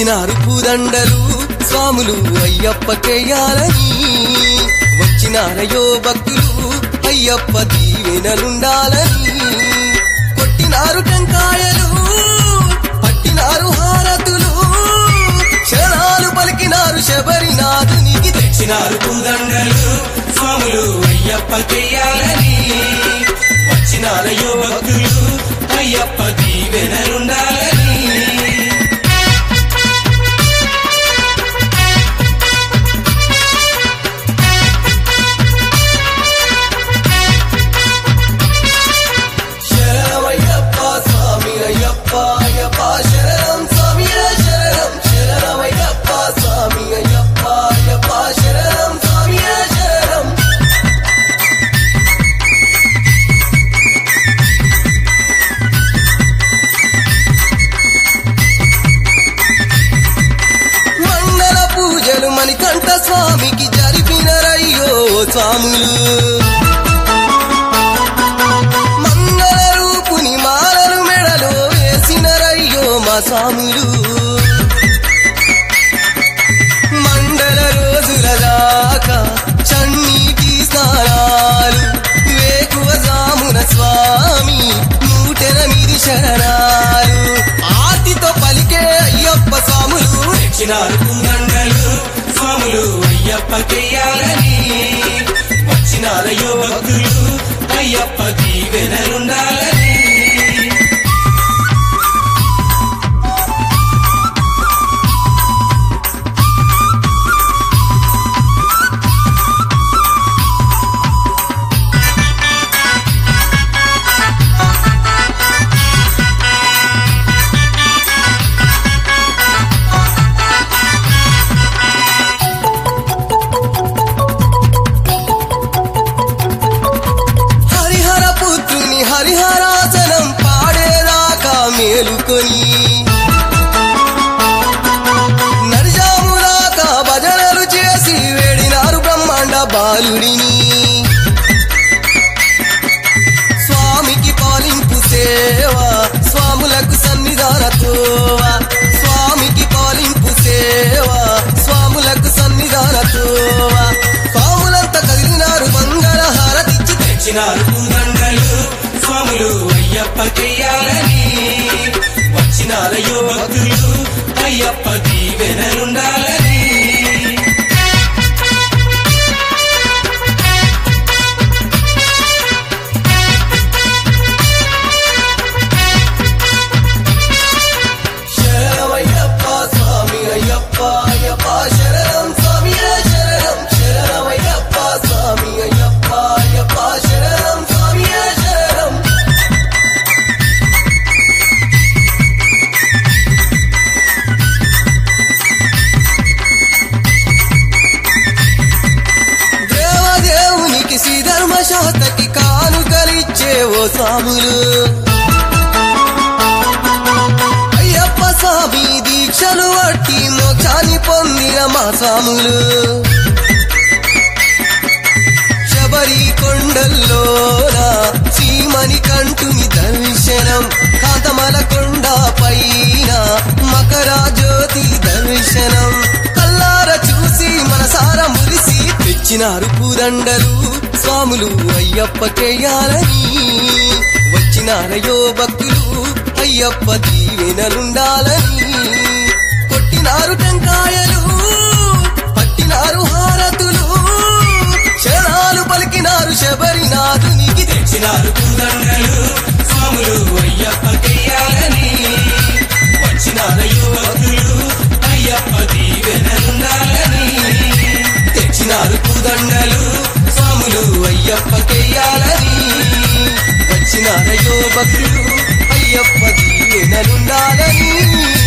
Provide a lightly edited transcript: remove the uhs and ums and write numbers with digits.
తెచ్చినారు పూదండలు స్వాములు అయ్యప్పకేయాలని వచ్చినారయో భక్తులు అయ్యప్ప దీవెనలుండాలని కొట్టినారు టెంకాయలు పట్టినారు హారతులు శరణాలు పలికినారు శబరినాథునికి తెచ్చినారు పూదండలు స్వాములు అయ్యప్పకేయాలని వచ్చినారయో భక్తులు అయ్యప్ప దీవెనలుండాలని మణికంఠ స్వామికి జరిపినరయ్యో స్వాములు మంగళ రూపుని మాలలు మెడలో వేసినరయ్యో మా స్వాములు మండల రోజుల దాకా చన్నీటి స్నానాలు వేకువజామున స్వామి 108 శరణాలు ఆర్తితో పలికే అయ్యప్ప స్వాములు తెచ్చినారు పూదండలు స్వాములు అయ్యప్పకేయాలని వచ్చినారయో భక్తులు అయ్యప్ప దీవెనలుండాలని హరిహరాచలం పాడేదాకా మేలుకొని నడిజాముదాకా భజనలు చేసి వేడినారు బ్రహ్మాండ బాలుడిని స్వామికి పాలింపు సేవ స్వాములకు సన్నిధానతోవా స్వామికి పాలింపు సేవ స్వాములకు సన్నిధానతోవా స్వాములంతా కదిలినారు మంగళ హారతిచ్చి తెచ్చినారు పూదండలు స్వాములు అయ్యప్పకేయాలని వచ్చినారయో భక్తులు అయ్యప్ప దీవెనలుండాలని శరణమయ్యప్ప స్వామి అయ్యప్ప అయ్యప్ప శరణం స్వామి శరణం శరణమయ్యప్ప స్వామి అయ్యప్ప అయ్యప్ప శరణం స్వామి శరణం దేవదేవునికి శ్రీధర్మశాస్త్రకి కానుకలిచ్చే ఓ స్వాములు అయ్యప్ప స్వామి దీక్షలు వట్టి మోక్షాన్ని పొందిన మా స్వాములు శబరి కొండల్లోన శ్రీమణి కంఠుని దర్శనం కాంతమల కొండ పైన మకర జ్యోతి దర్శనం కల్లార చూసి మనసార మురిసి తెచ్చినారు పూదండలు స్వాములు అయ్యప్పకేయాలని వచ్చినారయో భక్తులు అయ్యప్ప దీవెనలుండాలని కొట్టినారు టెంకాయలు పట్టినారు హారతులు శరణాలు పలికినారు శబరినాథునికి తెచ్చినారు పూదండలు స్వాములు అయ్యప్పకేయాలని వచ్చినారయో భక్తులు అయ్యప్ప దీవెనలుండాలని తెచ్చినారు పూదండలు స్వాములు అయ్యప్పకేయాలని వచ్చినారయో భక్తులు అయ్యప్ప దీవెనలుండాలని